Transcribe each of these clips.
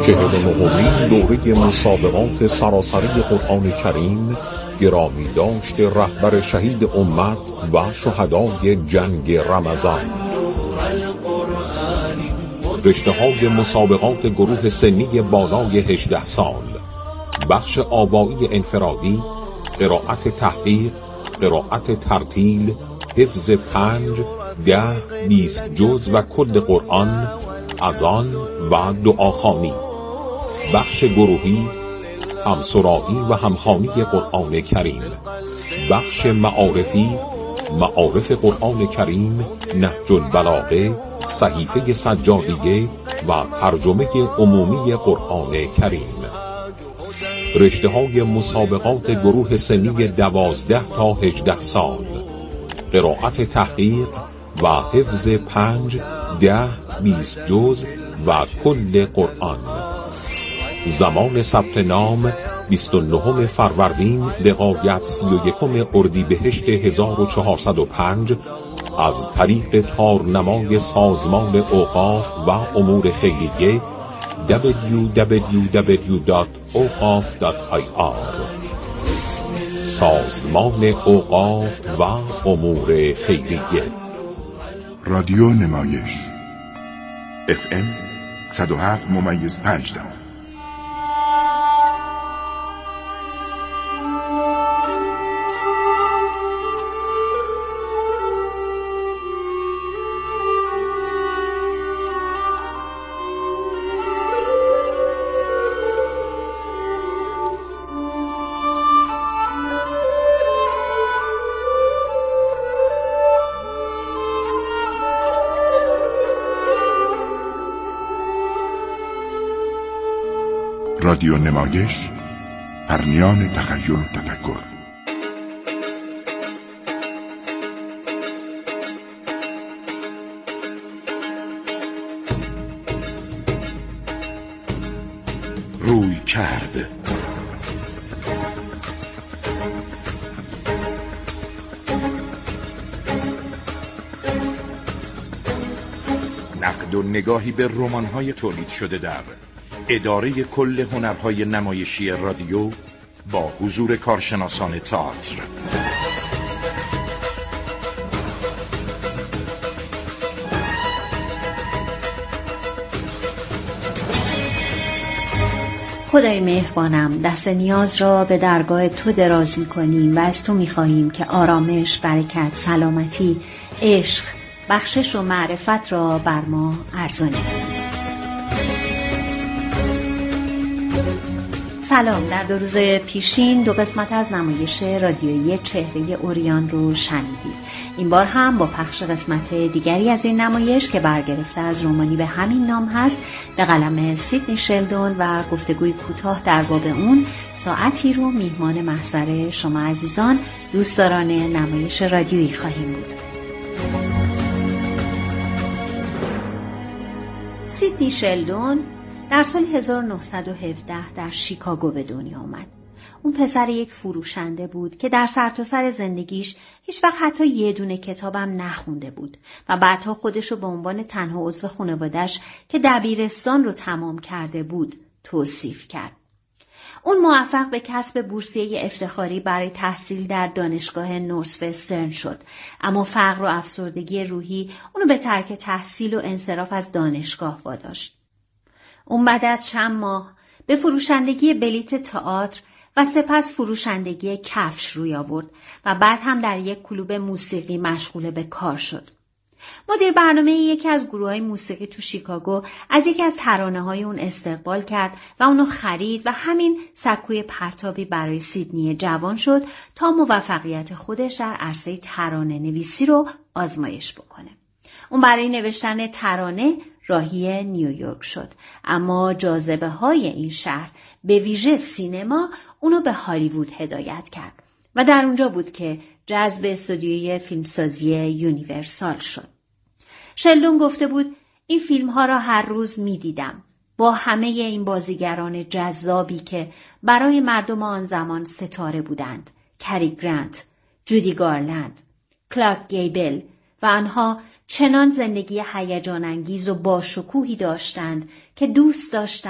49مین دوره مسابقات سراسری قرآن کریم گرامی داشت رهبر شهید امت و شهدای جنگ رمضان. رشته‌های مسابقات گروه سنی بالای 18 سال، بخش آوایی انفرادی، قرائت تحقیق، قرائت ترتیل، حفظ 5، 10، 20 جز و کل قرآن، اذان و دعاخوانی. بخش گروهی، همسرایی و همخوانی قرآن کریم. بخش معارفی، معارف قرآن کریم، نهج البلاغه، صحیفه سجادیه و ترجمه عمومی قرآن کریم. رشته‌های مسابقات گروه سنی 12 تا 18 سال، قرائت تحقیق و حفظ 5، 10، 20 جز و کل قرآن. زمان ثبت نام 29 فروردین لغایت 31 اردیبهشت 1405 از طریق تارنمای سازمان اوقاف و امور خیریه www.اوقاف.ir. سازمان اوقاف و امور خیریه. رادیو نمایش FM 107.5. رادیو نمایش، پرنیان تخیل و تفکر. روی کرد. نقد و نگاهی به رمان‌های تولید شده در اداره کل هنرهای نمایشی رادیو با حضور کارشناسان تئاتر. خدای مهربانم، دست نیاز را به درگاه تو دراز می‌کنیم و از تو می‌خواهیم که آرامش، برکت، سلامتی، عشق، بخشش و معرفت را بر ما ارزانی. سلام. در 2 روز پیشین 2 قسمت از نمایش رادیویی چهره اوریان رو شنیدید. این بار هم با پخش قسمت دیگری از این نمایش که برگرفته از رمانی به همین نام هست به قلم سیدنی شلدون و گفتگوی کوتاه در باب اون، ساعتی رو میهمان محضر شما عزیزان دوستداران نمایش رادیویی خواهیم بود. سیدنی شلدون در سال 1917 در شیکاگو به دنیا آمد. اون پسر یک فروشنده بود که در سرتاسر زندگیش هیچ وقت حتی یه دونه کتابم نخونده بود و بعدها خودشو به عنوان تنها عضو خانواده‌اش که دبیرستان رو تمام کرده بود توصیف کرد. اون موفق به کسب بورسیه افتخاری برای تحصیل در دانشگاه نورثوسترن شد، اما فقر و افسردگی روحی اونو به ترک تحصیل و انصراف از دانشگاه واداشت. اون بعد از چند ماه به فروشندگی بلیت تئاتر و سپس فروشندگی کفش روی آورد و بعد هم در یک کلوب موسیقی مشغول به کار شد. مدیر برنامه یکی از گروه‌های موسیقی تو شیکاگو از یکی از ترانه‌های اون استقبال کرد و اونو خرید و همین سکوی پرتابی برای سیدنی جوان شد تا موفقیت خودش در عرصه ترانه نویسی رو آزمایش بکنه. اون برای نوشتن ترانه راهی نیویورک شد، اما جاذبه های این شهر به ویژه سینما اونو به هالیوود هدایت کرد و در اونجا بود که جذب استودیوی فیلمسازی یونیورسال شد. شلدون گفته بود این فیلم ها را هر روز می دیدم با همه این بازیگران جذابی که برای مردم آن زمان ستاره بودند: کری گرانت، جودی گارلند، کلارک گیبل و آنها چنان زندگی هیجان انگیز و باشکوهی داشتند که دوست داشتم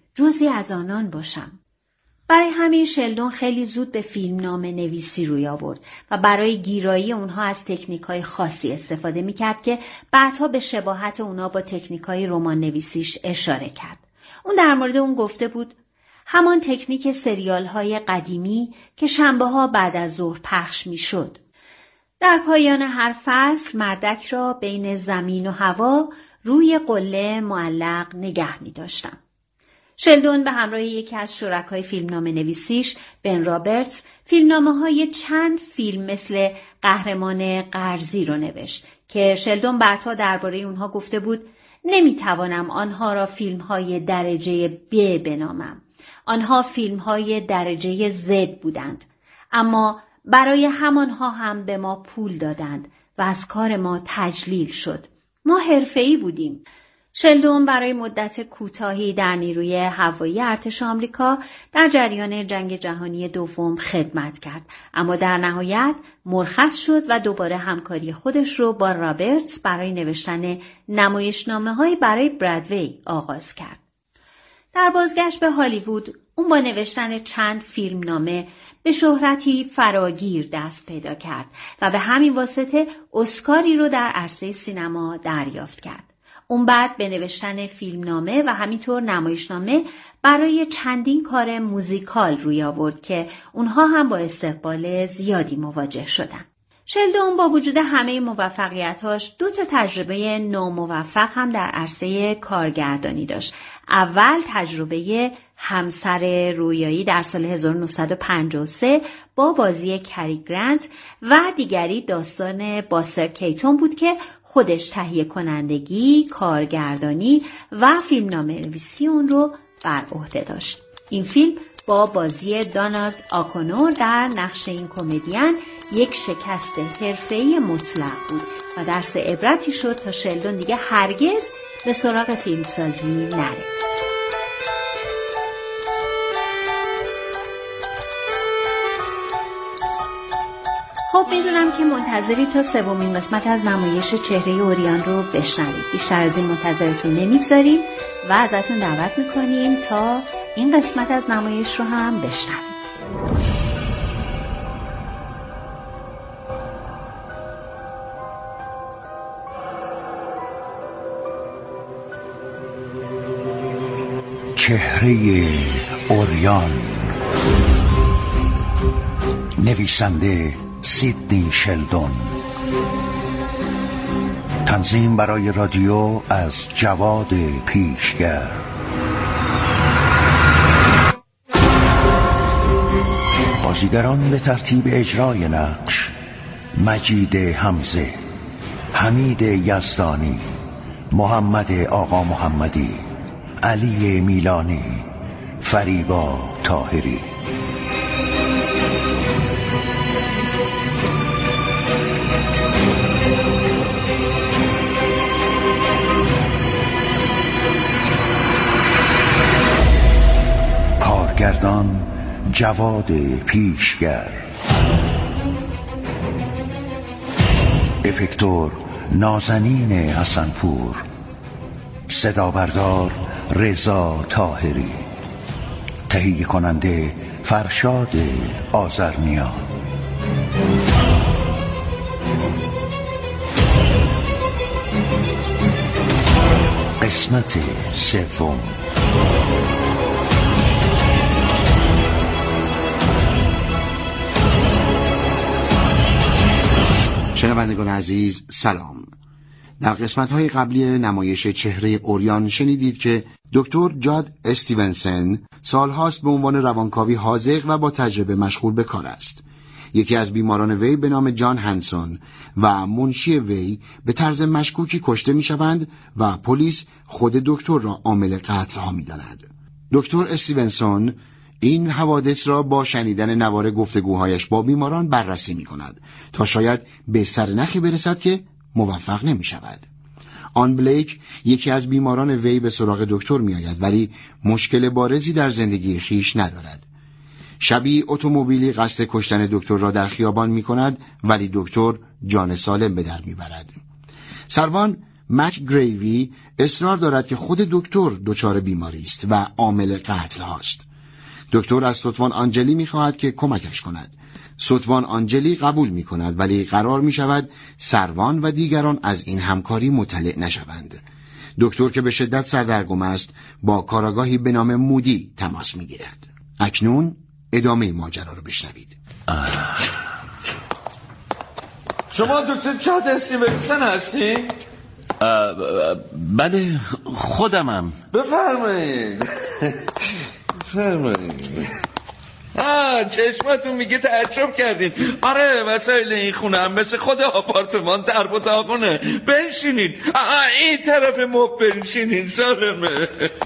جزئی از آنان باشم. برای همین شلدون خیلی زود به فیلمنامه نویسی روی آورد و برای گیرایی اونها از تکنیک‌های خاصی استفاده می‌کرد که بعدها به شباهت اونها با تکنیک‌های رمان نویسیش اشاره کرد. اون در مورد اون گفته بود همان تکنیک سریال‌های قدیمی که شنبه‌ها بعد از ظهر پخش می‌شد. در پایان هر فصل مردک را بین زمین و هوا روی قله معلق نگه می‌داشتم. شلدون به همراه یکی از شرکای فیلمنامه نویسیش بن رابرتس فیلمنامه‌های چند فیلم مثل قهرمان قرضی رو نوشت که شلدون بعدها درباره اونها گفته بود نمیتوانم آنها را فیلم‌های درجه B بنامم. آنها فیلم‌های درجه Z بودند. اما برای همانها هم به ما پول دادند و از کار ما تجلیل شد. ما حرفه‌ای بودیم. شلدون برای مدت کوتاهی در نیروی هوایی ارتش آمریکا در جریان جنگ جهانی دوم خدمت کرد، اما در نهایت مرخص شد و دوباره همکاری خودش رو با رابرتس برای نوشتن نمایشنامه‌های برای برادوی آغاز کرد. در بازگشت به هالیوود اون با نوشتن چند فیلمنامه به شهرتی فراگیر دست پیدا کرد و به همین واسطه اسکاری رو در عرصه سینما دریافت کرد. اون بعد به نوشتن فیلمنامه و همینطور نمایشنامه برای چندین کار موزیکال روی آورد که اونها هم با استقبال زیادی مواجه شدن. شلدون با وجود همه موفقیتاش 2 تجربه ناموفق هم در عرصه کارگردانی داشت. اول تجربه همسر رویایی در سال 1953 با بازی کری گرانت و دیگری داستان باستر کیتون بود که خودش تهیه کنندگی، کارگردانی و فیلمنامه نویسی اون رو بر عهده داشت. این فیلم با بازی دونالد آکنور در نقش این کمدین یک شکست حرفه‌ای مطلق بود و درس عبرتی شد تا شلدون دیگه هرگز به سراغ فیلمسازی نره. خب میدونم که منتظری تا 3مین قسمت از نمایش چهره اوریان رو بشنوید. بیشتر از این منتظرتون نمیگذاریم و ازتون دعوت میکنیم تا این قسمت از نمایش رو هم بشنوید. چهره اوریان، نویسنده سیدنی شلدون، تنظیم برای رادیو از جواد پیشگر، بازیگران به ترتیب اجرای نقش: مجید حمزه، حمید یزدانی، محمد آقا محمدی، علی میلانی، فریبا طاهری. کارگردان جواد پیشگر، افکتور نازنین حسنپور، صدا بردار رضا طاهری، تهیه کننده فرشاد آذرنیا. قسمت 3. شنوندگان عزیز سلام. در قسمت‌های قبلی نمایش چهره اوریان شنیدید که دکتر جاد استیونسن سالهاست به عنوان روانکاوی حاذق و با تجربه مشغول به کار است. یکی از بیماران وی به نام جان هنسون و منشی وی به طرز مشکوکی کشته می‌شوند و پلیس خود دکتر را عامل قتل ها می‌داند. دکتر استیونسن این حوادث را با شنیدن نوار گفتگوهایش با بیماران بررسی می‌کند تا شاید به سرنخی برسد که موفق نمی‌شود. آن بلیک یکی از بیماران وی به سراغ دکتر می‌آید ولی مشکل بارزی در زندگی خیش ندارد. شبی اتومبیلی قصد کشتن دکتر را در خیابان می‌کند ولی دکتر جان سالم به در می‌برد. سروان مک گریوی اصرار دارد که خود دکتر دچار بیماری است و عامل قتل هاست. دکتر از ستوان آنجلی می‌خواهد که کمکش کند. ستوان آنجلی قبول می‌کند، ولی قرار می‌شود سروان و دیگران از این همکاری مطلع نشوند. دکتر که به شدت سردرگم است با کاراگاهی به نام مودی تماس می‌گیرد. اکنون ادامه ماجرا رو بشنوید. شما دکتر جاد استیونسن هستی؟ بله خودمم. بفرمایید. چشمتون میگه تعجب کردین. آره وسایل این خونه هم مثل خود آپارتمان در اتاقونه. بنشینین. این طرف مبل بنشینین. سالمه.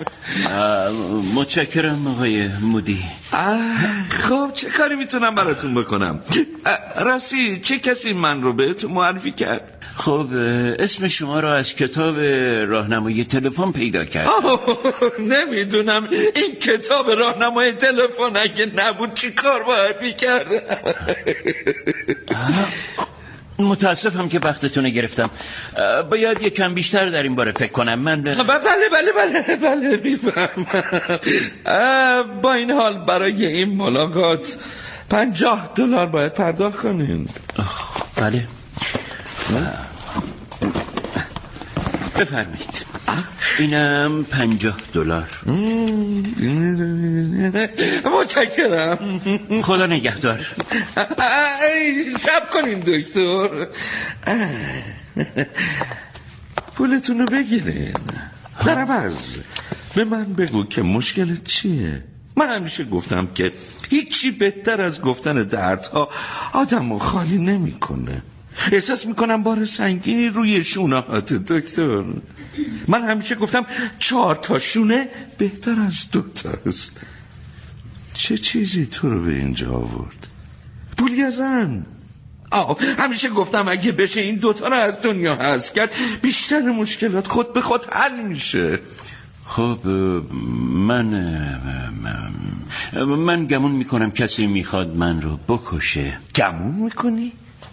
متشکرم آقای مودی. خب چه کاری میتونم براتون بکنم؟ راستی چه کسی من رو بهتون معرفی کرد؟ خب اسم شما رو از کتاب راهنمای تلفن پیدا کرد. نمیدونم این کتاب راهنمای تلفن اگه نبود چی کار باید میکردم؟ متاسفم که وقتتون گرفتم. باید یکم بیشتر در این باره فکر کنم. من بله میفهمم. با این حال برای این ملاقات $50 باید پرداخت کنین. بله بفرمایید. اینم $50. متشکرم. خدا نگهدار. شب کنین دکتر. پولتون رو بگیرین. در عوض به من بگو که مشکلت چیه. من همیشه گفتم که هیچی بهتر از گفتن دردها آدمو خالی نمیکنه. احساس میکنم بار سنگینی روی شونهات دکتر. من همیشه گفتم 4 تا شونه بهتر از 2 تاست. چه چیزی تو رو به اینجا آورد؟ پول یا زن؟ همیشه گفتم اگه بشه این 2 تا رو از دنیا حذف کرد بیشتر مشکلات خود به خود حل میشه. خب من گمون میکنم کسی میخواد من رو بکشه. گمون میکنی؟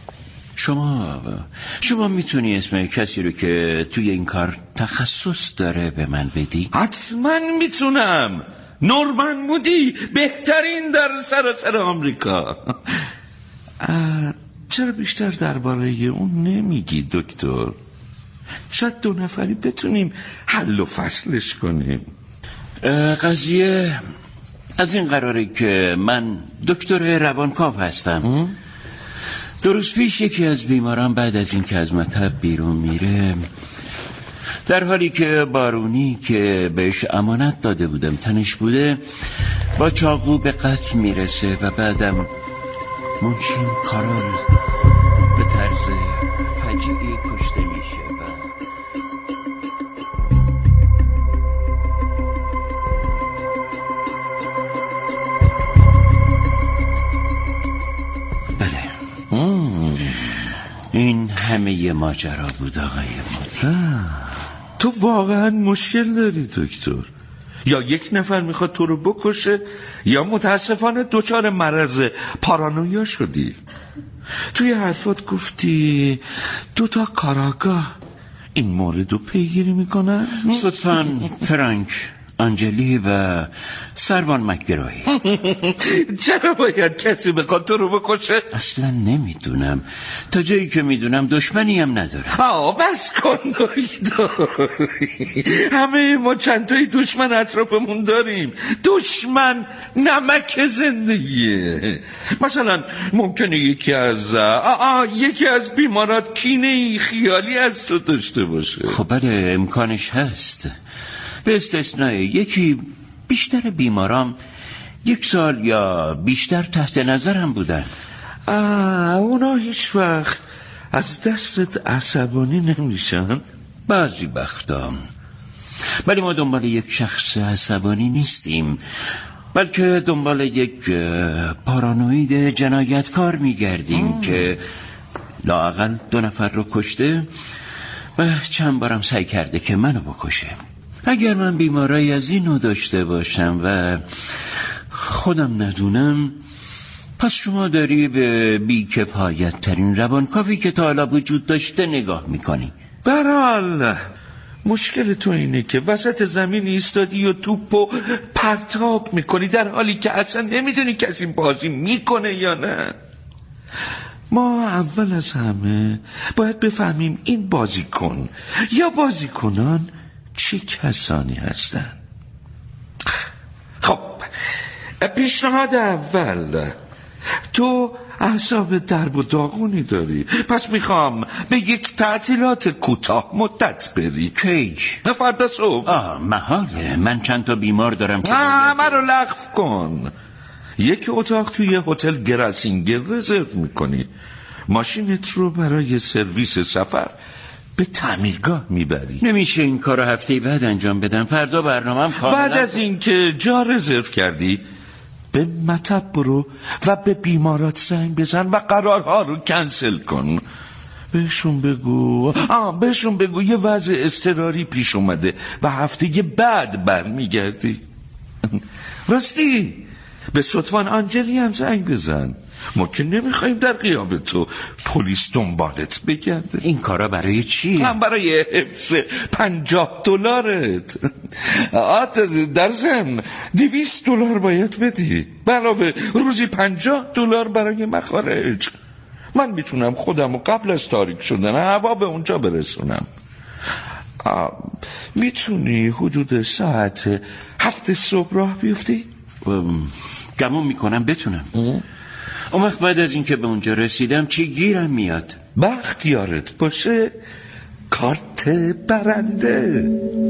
شما میتونی اسم کسی رو که توی این کار تخصص داره به من بدی؟ حتما میتونم. نورمن مودی، بهترین در سراسر آمریکا. چرا بیشتر درباره اون نمیگی دکتر؟ شاید 2 نفری بتونیم حل و فصلش کنیم. قضیه از این قراره که من دکتر روانکاو هستم. 2 روز پیش یکی از بیماران بعد از این که از مطب بیرون میره، در حالی که بارونی که بهش امانت داده بودم تنش بوده، با چاقو به قتل میرسه و بعدم منشین کارال به طرز فجیعی کشته میشه. این همه ماجرا بود آقای مودی. تو واقعا مشکل داری دکتر. یا یک نفر میخواد تو رو بکشه یا متاسفانه دچار مرض پارانویا شدی. توی حرفات گفتی 2 تا کاراگاه این مورد رو پیگیری میکنن؟ ستوان فرانک آنجلی و سروان مکگراهی. چرا باید کسی بخواد تو رو بکشه؟ اصلا نمیدونم. تا جایی که میدونم دشمنی هم نداره. بس کن دکتر. همه ما چند تایی دشمن اطرافمون داریم. دشمن نمک زندگیه. مثلا ممکنه یکی از بیمارات کینه خیالی از تو داشته باشه. خب بله امکانش هست. به استثنای یکی بیشتر بیمارام 1 سال یا بیشتر تحت نظرم بودن. اونا هیچ وقت از دستت عصبانی نمیشن؟ بعضی وقتا. ولی ما دنبال یک شخص عصبانی نیستیم، بلکه دنبال یک پارانوید جنایتکار میگردیم که لااقل 2 نفر رو کشته و چند بارم سعی کرده که منو بکشه. اگر من بیماری از اینو داشته باشم و خودم ندونم، پس شما داری به بی‌کفایت ترین روانکاوی که تا حالا وجود داشته نگاه میکنی. برحال مشکل تو اینه که وسط زمین ایستادی و توپو پرتاب میکنی در حالی که اصلا نمیدونی کسی بازی میکنه یا نه. ما اول از همه باید بفهمیم این بازیکن یا بازیکنان چه کسانی هستن. خب پیشنهاد اول، تو اعصاب درب و داغونی داری، پس میخوام به یک تعطیلات کوتاه مدت بری. کی؟ فردا صبح. محاله، من چند تا بیمار دارم که همه رو لغو کن. یک اتاق توی هتل گراسینگر رزرو میکنی، ماشینت رو برای سرویس سفر به تعمیرگاه میبری. نمیشه این کارو هفته بعد انجام بدم، فردا برنامه‌ام کاملا. بعد از اینکه جا رزرو کردی به مطب برو و به بیمارات زنگ بزن و قرارها رو کنسل کن. بهشون بگو یه وضع اضطراری پیش اومده و هفته بعد برمیگردی. راستی به ستوان آنجلی هم زنگ بزن، ما که نمیخوایم در غیاب تو پلیس دنبالت بگرده. این کارا برای چی؟ هم برای حفظ $50. در ضمن $200 باید بدی، به علاوه روزی $50 برای مخارج. من میتونم خودم قبل از تاریک شدن هوا به اونجا برسونم. میتونی حدود ساعت 7 صبح راه بیفتی؟ گمون میکنم بتونم. اون وقت بعد از اینکه به اونجا رسیدم چی گیرم میاد؟ بختیارت باشه کارت برنده.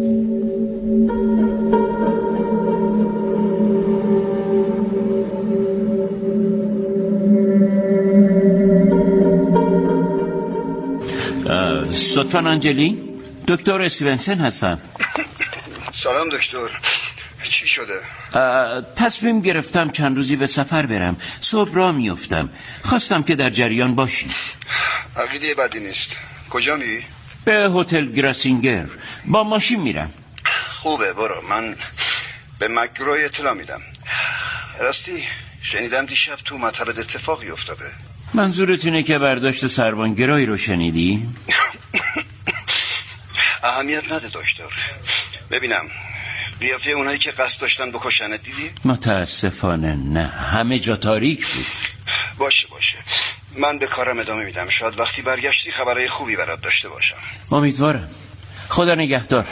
ستوان آنجلی، دکتر استیونسن هستم. سلام دکتر، چی شده؟ تصمیم گرفتم چند روزی به سفر برم، صبح راه میافتم، خواستم که در جریان باشی. عقیده بدی نیست. کجا میری؟ به هتل گراسینگر، با ماشین میرم. خوبه، برو، من به مکگروی اطلاع میدم. راستی شنیدم دیشب تو مطبت اتفاقی افتاده. منظورت اینه که برداشت سربانگرایی رو شنیدی؟ اهمیت نده دکتر. ببینم قیافه اونایی که قصد داشتن بکشنت دیدی؟ متاسفانه نه، همه جا تاریک بود. باشه من به کارم ادامه میدم، شاید وقتی برگشتی خبرهای خوبی برات داشته باشم. امیدوارم. خدا نگهدار.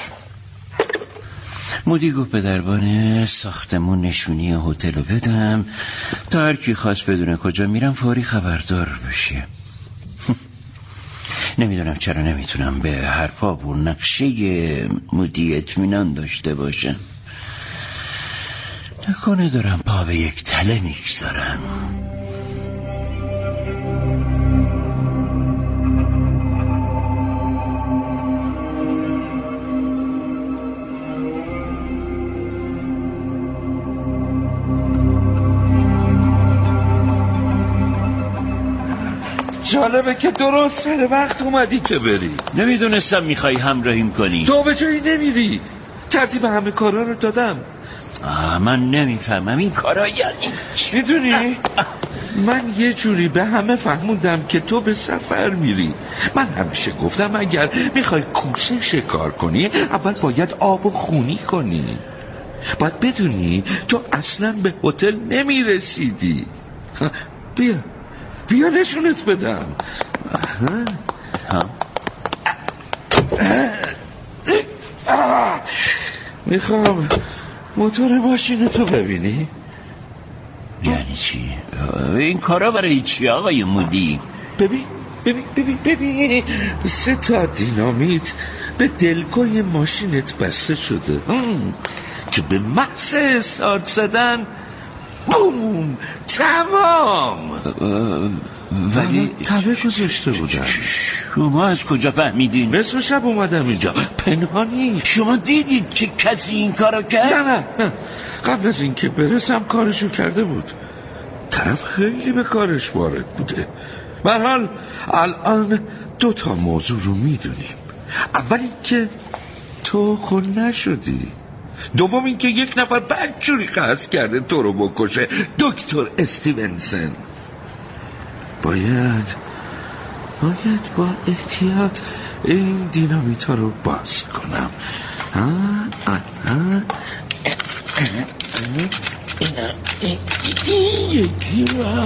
مودی گفت به دربان ساختمون نشونی هتل رو بدم تا هر کی خواست بدونه کجا میرم فوری خبردار بشه. نمیدونم چرا نمیتونم به حرفا و نقشه مودی اطمینان داشته باشم. نکنه دارم پا به یک تله میگذارم. جالبه که درست سر وقت اومدی که بری. نمیدونستم میخوای همراهیم کنی. تو به جایی نمیری، ترتیب همه کارا رو دادم. من نمیفهمم این کارا یعنی چی. میدونی من یه جوری به همه فهموندم که تو به سفر میری. من همیشه گفتم اگر میخوای کوسه شکار کنی اول باید آب و خونی کنی. باید بدونی تو اصلا به هتل نمیرسیدی. بیا نشونت بدم. میخوام موتور ماشینتو ببینی. یعنی چی؟ این کارا برای چی آقای مودی؟ ببین 3 تا دینامیت به دلگوی ماشینت بسته شده که به محض استارت زدن بوم تمام. ولی تله گذاشته بودن. شما از کجا فهمیدین؟ نصف شب اومدم اینجا پنهانی. شما دیدید که کسی این کارو کرد؟ نه قبل از اینکه برسم کارشو کرده بود. طرف خیلی به کارش وارد بوده. به هر حال الان 2 تا موضوع رو میدونیم. اول اینکه تو خون نشدی، دوم اینکه یک نفر بدجوری قصد کرده تو رو بکشه، دکتر استیونسن. باید با احتیاط این دینامیتا رو باز کنم. یکی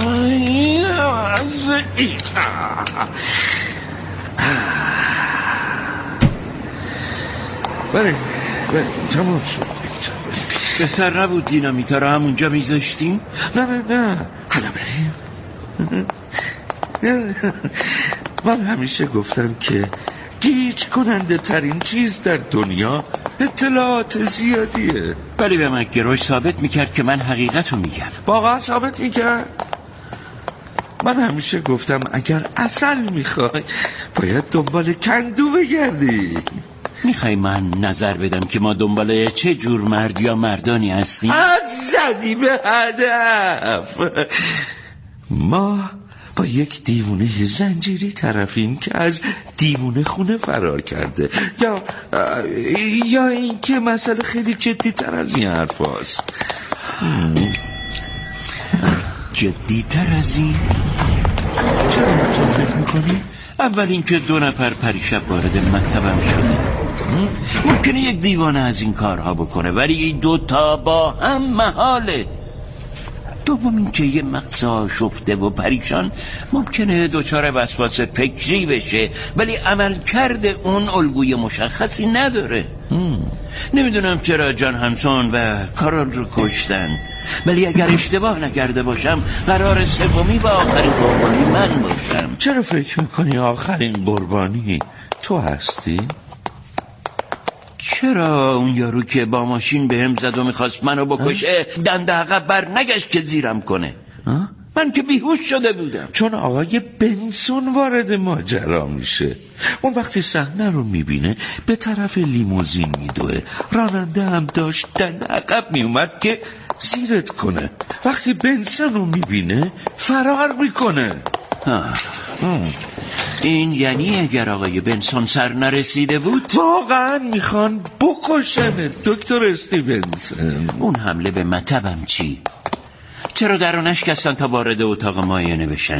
بله تمام شد. بهتر نبود دینامیتا رو همونجا میذاشتیم؟ نه حالا بریم. من همیشه گفتم که گیج کننده ترین چیز در دنیا اطلاعات زیادیه. ولی به مکگروش ثابت میکرد که من حقیقت رو میگم. واقعا ثابت میکرد؟ من همیشه گفتم اگر عسل میخوای باید دنبال کندو بگردی. میخوای من نظر بدم که ما دنبال چه جور مرد یا مردانی هستیم؟ زدی به هدف. ما با یک دیوونه زنجیری طرفیم که از دیوونه خونه فرار کرده، یا این که مسئله خیلی جدی تر از این حرف هست. جدی تر از این؟ چرا تو فکر میکنی؟ اول اینکه 2 نفر پریشب وارد مطبم شده. ممکنه یک دیوانه از این کارها بکنه، ولی 2 تا با هم محاله. دوم اینکه یه مغز آشفته و پریشان ممکنه دچار وسواس فکری بشه، ولی عملکرد اون الگوی مشخصی نداره. نمیدونم چرا جان همسون و کارول رو کشتن، ولی اگر اشتباه نکرده باشم قرار سومی و آخرین قربانی من باشم. چرا فکر میکنی آخرین قربانی تو هستی؟ چرا اون یارو که با ماشین بهم زد و میخواست منو بکشه دنده عقب بر نگشت که زیرم کنه؟ من که بیهوش شده بودم. چون آقای بنسون وارد ماجرا میشه. اون وقتی صحنه رو میبینه به طرف لیموزین میدوه. راننده هم داشت دنده عقب میومد که زیرت کنه. وقتی بنسون رو میبینه فرار میکنه. این یعنی اگر آقای بنسون سر نرسیده بود واقعا میخوان بکشن دکتر استیونسن. اون حمله به مطبم چی؟ چرا درو نشکستن تا وارد اتاق معاینه بشن؟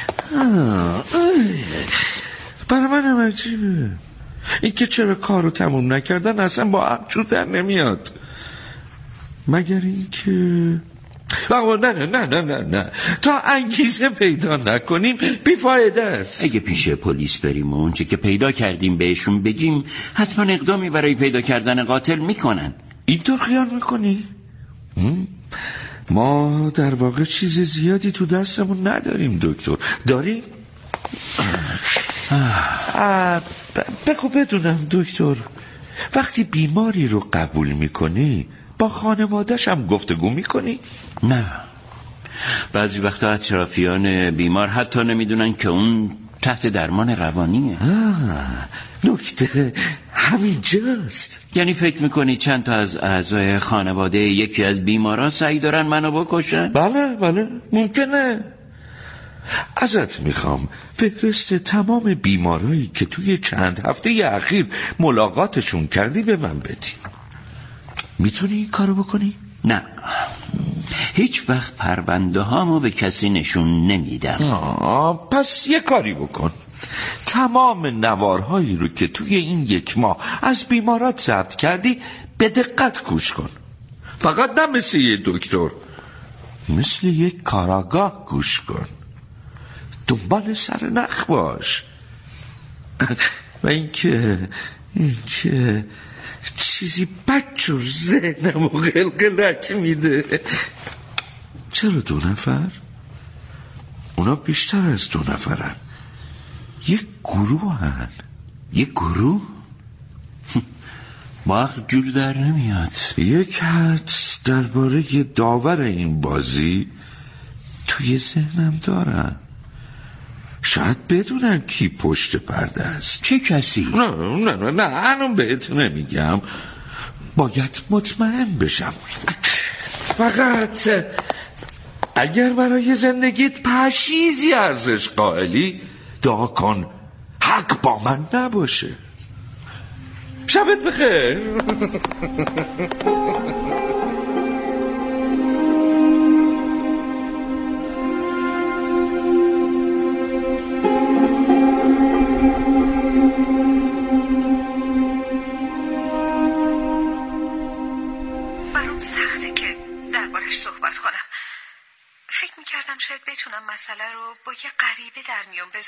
برای منم عجیبه این که چرا کارو تموم نکردن. اصلا با عقل در نمیاد. مگر این که نه تا انگیزه پیدا نکنیم بیفایده است. اگه پیش پلیس بریم و اونچه که پیدا کردیم بهشون بگیم حتما اقدامی برای پیدا کردن قاتل میکنن. اینطور خیال میکنی؟ ما در واقع چیز زیادی تو دستمون نداریم دکتر. داریم؟ بگو بدونم دکتر، وقتی بیماری رو قبول میکنی با خانواده‌ش هم گفتگو میکنی؟ نه، بعضی وقتا اطرافیان بیمار حتی نمیدونن که اون تحت درمان روانیه. نکته همینجاست. یعنی فکر میکنی چند تا از اعضای خانواده یکی از بیماران سعی دارن منو بکشن؟ بله ممکنه. ازت میخوام فهرست تمام بیمارایی که توی چند هفته اخیر ملاقاتشون کردی به من بدی. میتونی این کارو بکنی؟ نه، هیچ وقت پرونده هامو به کسی نشون نمیدم. پس یه کاری بکن. تمام نوارهایی رو که توی این 1 ماه از بیمارات ضبط کردی به دقت گوش کن. فقط نه مثل یه دکتر، مثل یک کاراگاه گوش کن. دنبال سر نخ باش. و اینکه چیزی بچور ذهنم و قلقلک میده. چرا 2 نفر؟ اونا بیشتر از 2 نفرن. یک گروه هن. یک گروه؟ وقت جور در نمیاد. یک حدس درباره داور این بازی توی ذهنم دارن. شاید بدونن کی پشت پرده است. چه کسی؟ نه الان بهت نمیگم. باید مطمئن بشم. فقط اگر برای زندگیت پشیزی ارزش قائلی دعا کن حق با من نباشه. شبت بخیر.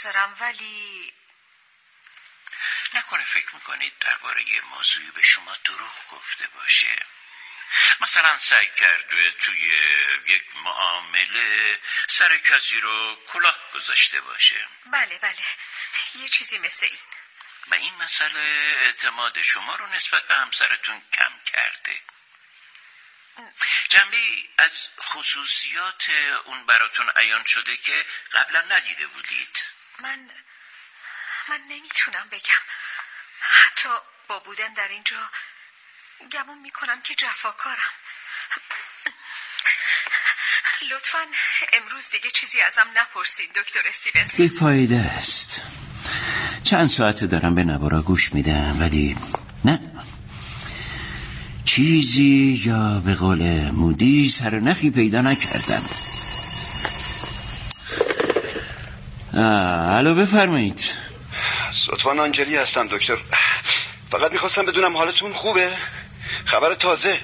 منتظرم، ولی نکنه فکر میکنید درباره یه موضوعی به شما دروغ گفته باشه؟ مثلا سعی کرده توی یک معامله سر کسی رو کلاه گذاشته باشه. بله یه چیزی مثل این. و این مسئله اعتماد شما رو نسبت به همسرتون کم کرده. جنبی از خصوصیات اون براتون عیان شده که قبلا ندیده بودید. من نمیتونم بگم. حتی با بودن در اینجا گمون میکنم که جفاکارم. لطفاً امروز دیگه چیزی ازم نپرسید دکتر استیونسن. بیفایده است. چند ساعت دارم به نوارا گوش میدم ولی نه، چیزی یا به قول مودی سرنخی پیدا نکردم. الو بفرمایید. سطفان آنجلی هستم دکتر. فقط میخواستم بدونم حالتون خوبه؟ خبر تازه؟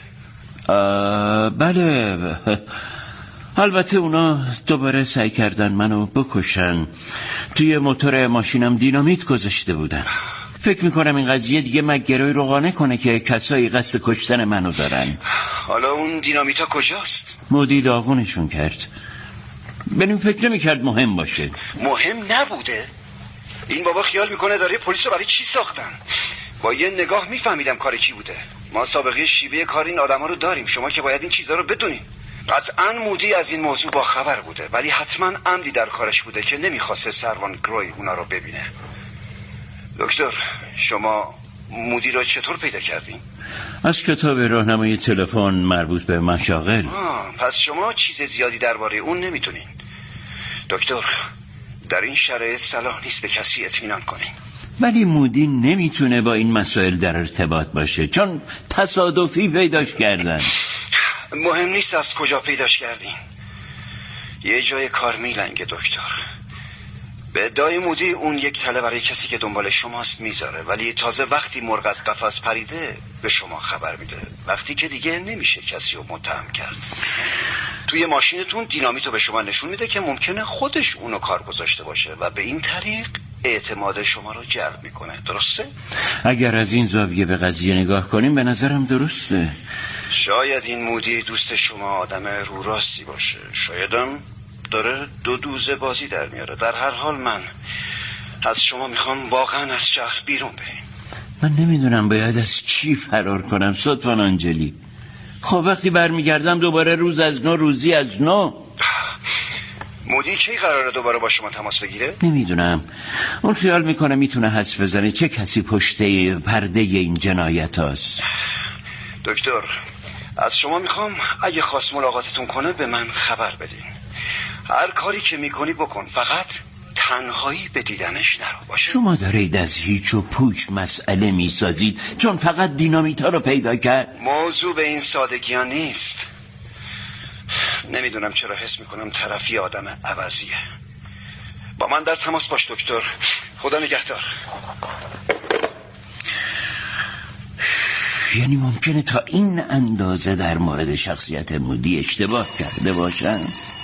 بله، البته اونا دوباره سعی کردن منو بکشن. توی موتور ماشینم دینامیت گذاشته بودن. فکر میکنم این قضیه دیگه مگرایی رو قانع کنه که کسایی قصد کشتن منو دارن. حالا اون دینامیتا کجاست؟ مودی داغونشون کرد. بنیم فکر نمیکرد مهم باشه. مهم نبوده؟ این بابا خیال میکنه داره پلیس رو برای چی ساختن؟ با یه نگاه میفهمیدم کار کی بوده. ما سابقه شیوه کار این آدما رو داریم. شما که باید این چیزا رو بدونین. قطعاً مودی از این موضوع با خبر بوده، ولی حتما عمدی در کارش بوده که نمیخواسته سروان گروی اونا رو ببینه. دکتر، شما مودی رو چطور پیدا کردین؟ از کتاب راهنمای تلفن مربوط به مشاغل. پس شما چیز زیادی درباره اون نمیتونین. دکتر، در این شرایط صلاح نیست به کسی اطمینان کنین. ولی مودی نمیتونه با این مسائل در ارتباط باشه چون تصادفی پیداش کردن. مهم نیست از کجا پیداش کردین. یه جای کار میلنگه دکتر. به ادعای مودی اون یک تله برای کسی که دنبال شماست میذاره، ولی تازه وقتی مرغ از قفس پریده به شما خبر میده. وقتی که دیگه نمیشه کسی رو متهم کرد. توی ماشینتون دینامیتو به شما نشون میده که ممکنه خودش اونو کار گذاشته باشه و به این طریق اعتماد شما رو جلب میکنه. درسته؟ اگر از این زاویه به قضیه نگاه کنیم به نظرم درسته. شاید این مودی دوست شما آدم رو راستی باشه، شایدم داره دو دوزه بازی در میاره. در هر حال من از شما میخوام واقعا از شهر بیرون برین. من نمیدونم باید از چی فرار کنم سطفان آنجلی. خب وقتی برمیگردم دوباره روز از نو روزی از نو. مودی کی قراره دوباره با شما تماس بگیره؟ نمیدونم. اون خیال میکنه میتونه حدس بزنه چه کسی پشت پرده این جنایت هست. دکتر، از شما میخوام اگه خواست ملاقاتتون کنه به من خبر بدین. هر کاری که میکنی بکن، فقط تنهایی به دیدنش نرو باشه. شما دارید از هیچ و پوچ مسئله میسازید چون فقط دینامیتا رو پیدا کرد. موضوع به این سادگی ها نیست. نمیدونم چرا حس میکنم طرفی آدم عوضیه. با من در تماس باش دکتر. خدا نگهدار. یعنی ممکنه تا این اندازه در مورد شخصیت مودی اشتباه کرده باشن؟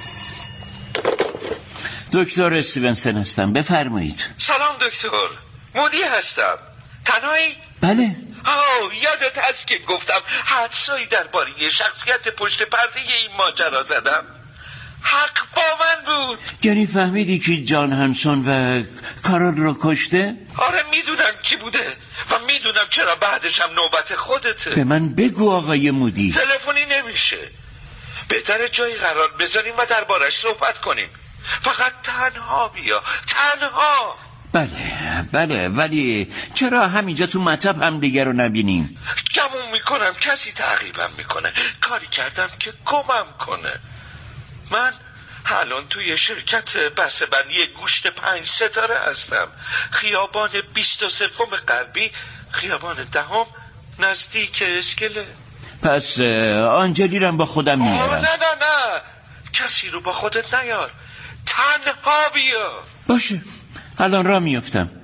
دکتر استیونسن هستم، بفرمایید. سلام دکتر، مودی هستم. تنهایی؟ بله. یادت هست که گفتم حدسایی درباره شخصیت پشت پرده این ماجرا زدم؟ حق با من بود. یعنی فهمیدی که جان هنسون و کارل رو کشته؟ آره میدونم کی بوده و میدونم چرا بعدش هم نوبت خودته. به من بگو آقای مودی. تلفنی نمیشه. بهتره جایی قرار بذاریم و دربارش صحبت کنیم. فقط تنها بیا، تنها. بله ولی چرا همینجا تو مطب هم دیگر رو نبینیم؟ گمون میکنم کسی تعقیبم میکنه. کاری کردم که گمم کنه. من الان توی شرکت بسته بندی گوشت 5 ستاره هستم. خیابان 23 غربی، خیابان 10 نزدیک اسکله. پس آنجلی رو با خودم میارم. نه کسی رو با خودت نیار. تنها بیا. باشه، الان راه میافتم.